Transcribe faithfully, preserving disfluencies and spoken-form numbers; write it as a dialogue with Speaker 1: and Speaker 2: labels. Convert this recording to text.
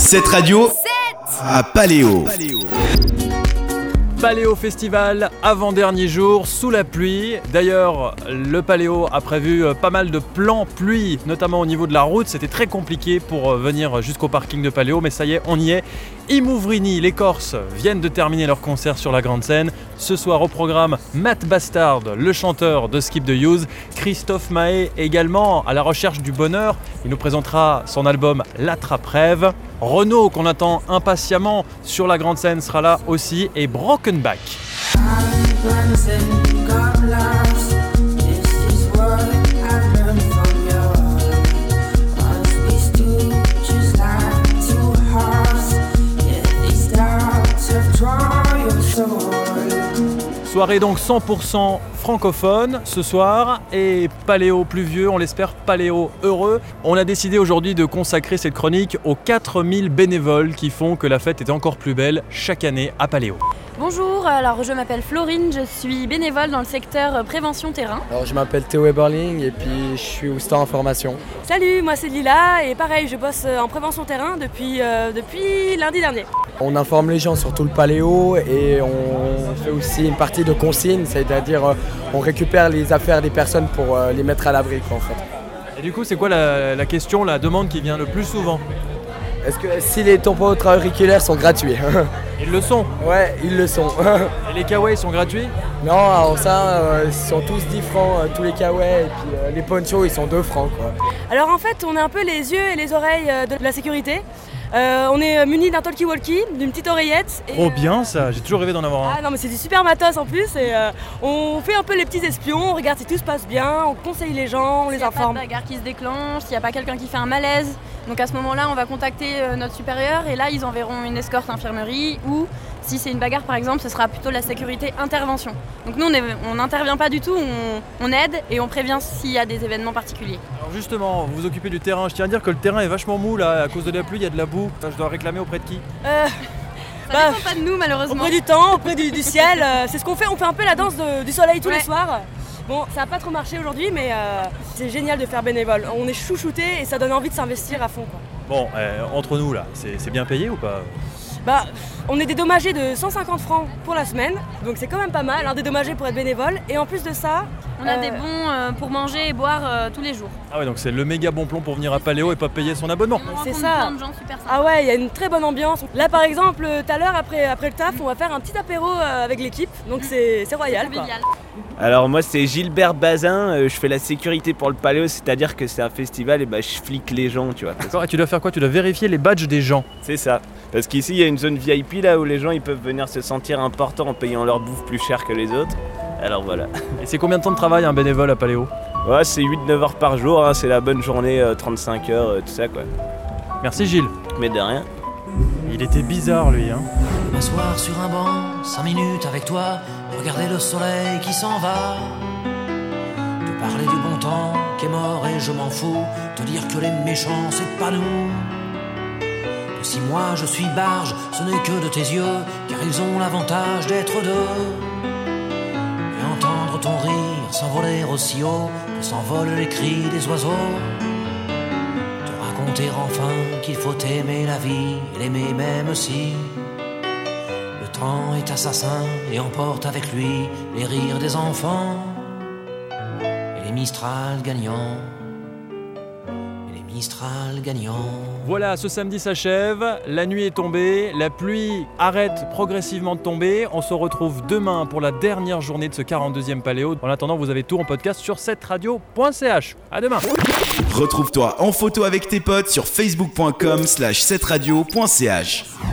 Speaker 1: Cette radio à Paléo.
Speaker 2: Paléo Festival, avant-dernier jour, sous la pluie. D'ailleurs, le Paléo a prévu pas mal de plans pluie, notamment au niveau de la route. C'était très compliqué pour venir jusqu'au parking de Paléo, mais ça y est, on y est. Imouvrini, les Corses, viennent de terminer leur concert sur la grande scène. Ce soir au programme, Matt Bastard, le chanteur de Skip the Use, Christophe Mahé également à la recherche du bonheur. Il nous présentera son album La Trappe-Rêve. Renaud, qu'on attend impatiemment sur la grande scène, sera là aussi, et Brokenback. Soirée donc cent pour cent francophone ce soir, et Paléo pluvieux, on l'espère Paléo heureux. On a décidé aujourd'hui de consacrer cette chronique aux quatre mille bénévoles qui font que la fête est encore plus belle chaque année à Paléo.
Speaker 3: Bonjour, alors je m'appelle Florine, je suis bénévole dans le secteur prévention terrain.
Speaker 4: Alors je m'appelle Théo Eberling et puis je suis au stand en formation.
Speaker 5: Salut, moi c'est Lila et pareil, je bosse en prévention terrain depuis, euh, depuis lundi dernier.
Speaker 4: On informe les gens sur tout le Paléo et on fait aussi une partie de consigne, c'est-à-dire euh, on récupère les affaires des personnes pour euh, les mettre à l'abri en fait.
Speaker 2: Et du coup, c'est quoi la, la question, la demande qui vient le plus souvent ?
Speaker 4: Est-ce que si les tampons auriculaires sont gratuits?
Speaker 2: Ils le sont.
Speaker 4: Ouais, ils le sont.
Speaker 2: Et les kawaii sont gratuits?
Speaker 4: Non, alors ça, euh, ils sont tous dix francs, euh, tous les kawaii, et puis euh, les ponchos, ils sont deux francs quoi.
Speaker 5: Alors en fait, on est un peu les yeux et les oreilles de la sécurité. Euh, on est munis d'un talkie-walkie, d'une petite oreillette. Et,
Speaker 2: oh bien ça, j'ai toujours rêvé d'en avoir un.
Speaker 5: Ah non mais c'est du super matos en plus, et euh, on fait un peu les petits espions, on regarde si tout se passe bien, on conseille les gens, on les informe.
Speaker 3: S'il n'y a pas de bagarre qui se déclenche, s'il n'y a pas quelqu'un qui fait un malaise, donc à ce moment-là on va contacter euh, notre supérieur et là ils enverront une escorte infirmerie, ou si c'est une bagarre par exemple, ce sera plutôt la sécurité intervention. Donc nous on n'intervient pas du tout, on, on aide et on prévient s'il y a des événements particuliers.
Speaker 2: Alors justement, vous vous occupez du terrain, je tiens à dire que le terrain est vachement mou là, à cause de la pluie, il y a de la boue. Je dois réclamer auprès de qui?
Speaker 5: euh,
Speaker 3: Ça
Speaker 5: bah,
Speaker 3: dépend pas de nous malheureusement.
Speaker 5: Auprès du temps, auprès du, du ciel, euh, c'est ce qu'on fait, on fait un peu la danse de, du soleil tous
Speaker 3: ouais.
Speaker 5: les soirs. Bon, ça n'a pas trop marché aujourd'hui, mais euh, c'est génial de faire bénévole. On est chouchouté et ça donne envie de s'investir à fond quoi.
Speaker 2: Bon, euh, entre nous là, c'est, c'est bien payé ou pas?
Speaker 5: Bah, on est dédommagé de cent cinquante francs pour la semaine, donc c'est quand même pas mal, hein, dédommagé pour être bénévole. Et en plus de ça,
Speaker 3: on a
Speaker 5: euh...
Speaker 3: des bons euh, pour manger et boire euh, tous les jours.
Speaker 2: Ah ouais, donc c'est le méga bon plan pour venir à Paléo et pas payer son abonnement.
Speaker 3: On
Speaker 5: c'est
Speaker 3: rencontre
Speaker 5: ça.
Speaker 3: plein de gens super sympas.
Speaker 5: Ah ouais, il y a une très bonne ambiance. Là par exemple, tout à l'heure après, après le taf, on va faire un petit apéro euh, avec l'équipe, donc c'est, c'est royal quoi.
Speaker 6: Alors moi c'est Gilbert Bazin, euh, je fais la sécurité pour le Paléo, c'est-à-dire que c'est un festival et bah je flique les gens, tu vois.
Speaker 2: D'accord, et tu dois faire quoi? Tu dois vérifier les badges des gens.
Speaker 6: C'est ça, parce qu'ici il y a une zone V I P là où les gens ils peuvent venir se sentir importants en payant leur bouffe plus cher que les autres. Alors voilà.
Speaker 2: Et c'est combien de temps de travail un bénévole à Paléo?
Speaker 6: Ouais, c'est huit neuf heures par jour, hein, c'est la bonne journée, euh, trente-cinq heures, euh, tout ça quoi.
Speaker 2: Merci Gilles.
Speaker 6: Mais de rien.
Speaker 2: Il était bizarre lui hein.
Speaker 7: M'asseoir sur un banc, cinq minutes avec toi, regarder le soleil qui s'en va, te parler du bon temps qui est mort et je m'en fous, te dire que les méchants c'est pas nous, que si moi je suis barge, ce n'est que de tes yeux, car ils ont l'avantage d'être deux, et entendre ton rire s'envoler aussi haut que s'envolent les cris des oiseaux, te raconter enfin qu'il faut aimer la vie et l'aimer même si le temps est assassin et emporte avec lui les rires des enfants et les Mistral gagnants, et les Mistral gagnants.
Speaker 2: Voilà, ce samedi s'achève, la nuit est tombée, la pluie arrête progressivement de tomber. On se retrouve demain pour la dernière journée de ce quarante-deuxième Paléo. En attendant, vous avez tout en podcast sur cette radio point c h. À demain.
Speaker 1: Retrouve-toi en photo avec tes potes sur facebook point com slash cette radio point c h.